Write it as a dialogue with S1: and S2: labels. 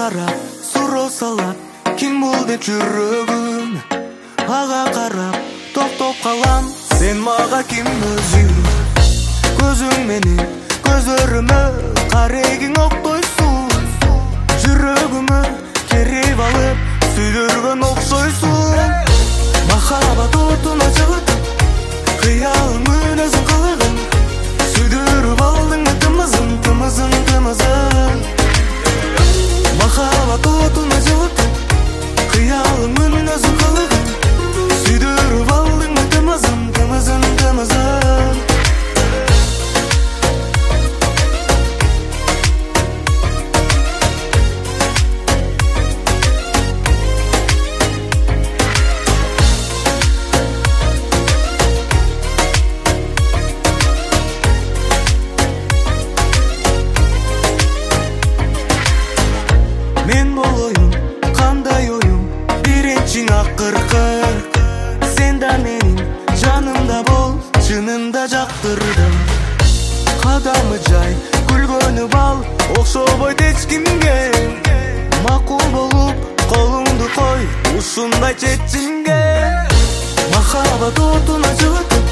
S1: карап суроо салат, ким бул деп жүрөгүм. Ага карап токтоп калам, сен мага ким өзүң? Көзүң менен көзөрүмө карегиң октойсуң, жүрөгүмө керип алып сүйдүргөн окшойсуң. Махабат отуна жылытып, кыялың мүнөзүң кылыгың, сүйдүрүп алдың тымызын, тымызын, тымызын. Махабат отуна жылытып, кыялың мүнөзүң кылыгың, сүйдүрүп алдың тымызын, тымызын, тымызын. Мен болоюн, кандай оюң, биринчиң акыркы. Сен да менин жанымда бол, чынында жактырдым. Кадамы жай, күлгөнү бал, окшобойт эч кимге. Макул болуп, колуңду кой, ушундай чечимге. Махабат отуна жылытып,